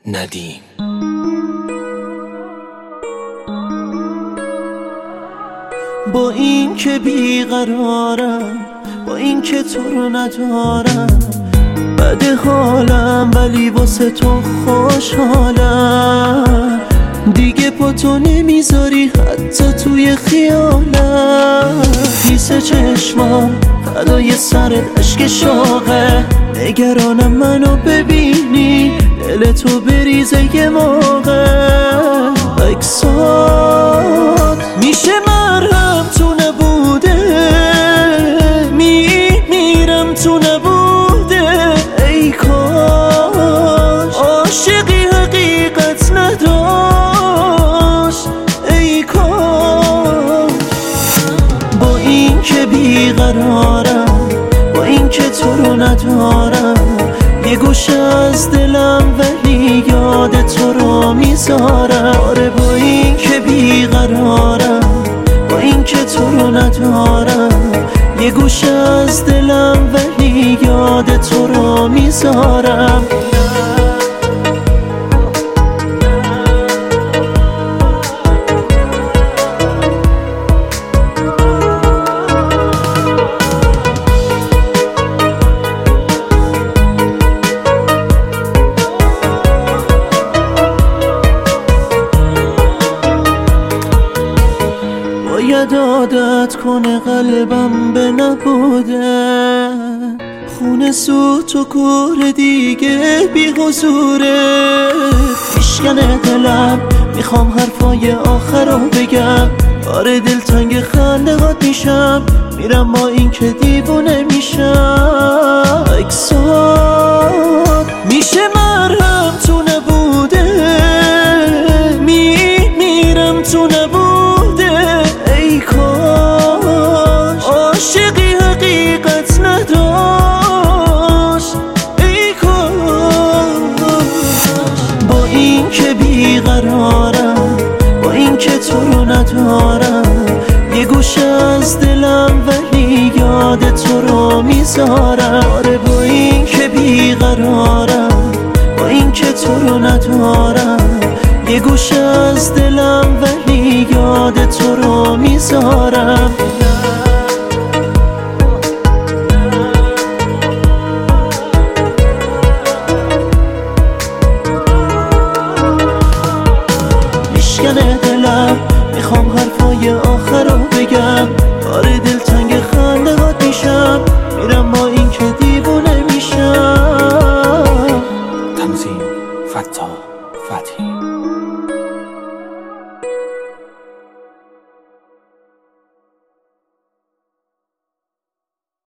ندیم. با این که بیقرارم، با این که تو رو ندارم، بده حالم ولی واسه تو خوشحالم. دیگه پا تو نمیذاری حتی توی خیالم. خیس چشمام فدای سرت عشق شاقه، نگرانم منو ببینی دل تو بریزه یه موقع. اکسات میشه مرهم تو نبوده، میمیرم تو نبوده. ای کاش عاشقی حقیقت نداشت، ای کاش. با این که بیقرارم، با این که تو رو ندارم، یه گوشه از دلم ولی یاد تو رو میذارم. آره با این که بیقرارم، با این که تو رو ندارم، یه گوشه از دلم ولی یاد تو رو میذارم. باید عادت کنه قلبم به نبوده، خونه سوت و کور دیگه بی حضوره. میشکنه دلم، میخوام حرفای آخر رو بگم. آره دلتنگ خنده هات میشم، میرم با این که دیوونه میشم. اکسات میشه مرهم تو نبوده، میمیرم تو نبوده. ای کاش عاشقی حقیقت نداشت، ای کاش. با این که بیقرارم، با این که تو رو ندارم، یه گوشه از دلم ولی یاد تو رو میذارم. آره با این که بیقرارم، با این که تو رو ندارم، یه گوشه از دلم ولی یاد تو رو میذارم. میشکنه دلم، میخوام حرفای آخر رو بگم. آره دلتنگ خنده هات میشم، میرم با این که دیوونه میشم. تنظیم فتاح فتحی.